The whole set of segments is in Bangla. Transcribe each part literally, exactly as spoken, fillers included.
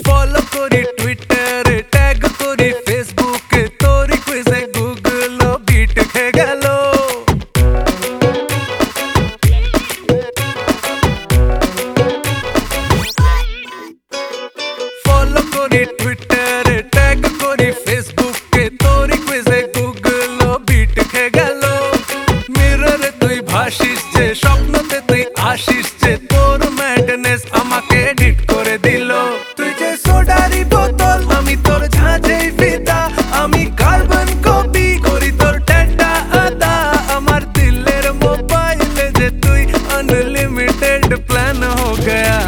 ফলো করি টুইটারে, ট্যাগ করি ফেসবুকে, তোরি কুইজে গুগল বিট খেয়ে গেল। ফলো করি টুইটারে, ট্যাগ করি ফেসবুকে, তোরি কুইজে গুগল বিট খেয়ে গেল। মিররে তুই ভাসিস যে, স্বপ্নতে তুই আসিস যে, তোর ম্যাডনেস আমাকে এডিট করে দিল। তুই যে সোডারি বোতল, আমি তোর ঝাঁঝেই ফিদা, আমি কার্বন কপি করি তোর টেন্ডা আদা। আমার দিলের মোবাইলে যে তুই আনলিমিটেড প্ল্যান হো গয়া।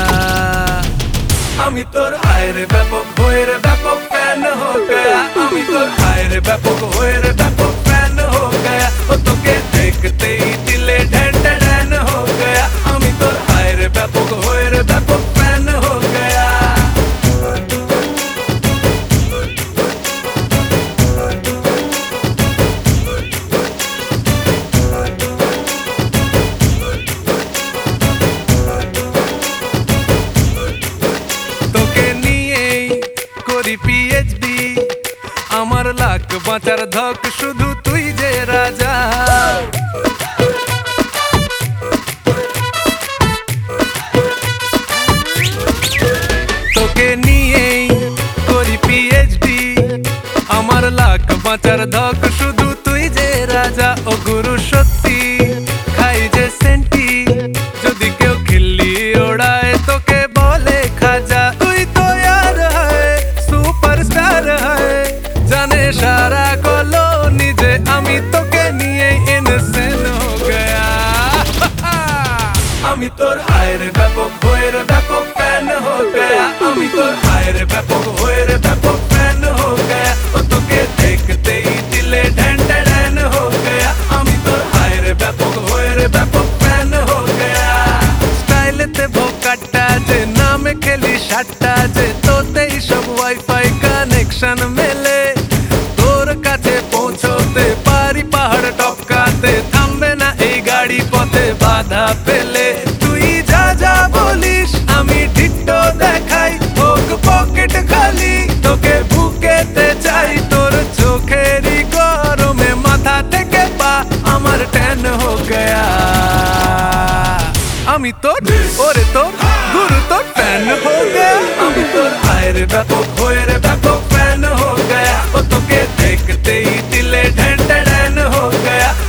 আমি তোর হায়ের ব্যাপক হয়ের ব্যাপক ফ্যান হো গয়া। আমি তোর হায়ের ব্যাপক হয়ের ব্যাপক ফ্যান হো গয়া। ও তোকে দেখতেই দিলে ঢ্যান ঢ্যান হো গয়া। আমি তোর হায়ের ব্যাপক হয়ের ব্যাপক ফ্যান হো গয়া। তোকে নিয়েই করি পিএইচডি, আমার লাখ বাঁচার ধক শুধু তুই যে রাজা। তোকে নিয়েই করি পিএইচডি, আমার লাখ বাঁচার ধক শুধু তুই যে রাজা। ও গুরু সত্যি খাই যে সেন্টি, যদি কেউ খিল্লি ওড়ায় তোকে বলে খাজা। তুই তো यार है সুপারস্টার है, জানে সারা কলোনি যে আমি তোকে নিয়ে ইনসেন হো গয়া। আমি তোর হায়ের ব্যাপক হয়ের ব্যাপক ফ্যান হো গয়া। আমি তোর হায়ের ব্যাপক হয়ের ব্যাপক ফ্যান হো গয়া। ও তোকে দেখতেই দিলে ঢ্যান ঢ্যান হো গয়া। আমি তোর হায়ের ব্যাপক হয়ের ব্যাপক ফ্যান হো গয়া। স্টাইলেতে ভোকাটা যে, নামে খেলি সাতটা যে, তোতেই সব ওয়াইফাই কানেকশন মেলে। তোর কাছে পৌঁছতে পারি পাহাড় টপকাতে, থামবে না এই গাড়ি পথে বাধা পেলে। তুই যা যা বলিস আমি টিকটো দেখাই, হোক পকেট খালি তোকে বুকেতে চাই। তোর চোখেরই গরমে মাথা থেকে পা আমার ট্যান হো গয়া। আমি তোর ওরে তোর গুরু তোর ফ্যান হো গয়া। আমি তোর হায়ের ব্যাপক হয়ের ব্যাপক ফ্যান হো গয়া। ও তোকে দেখতেই দিলে ঢ্যান ঢ্যান হো গয়া।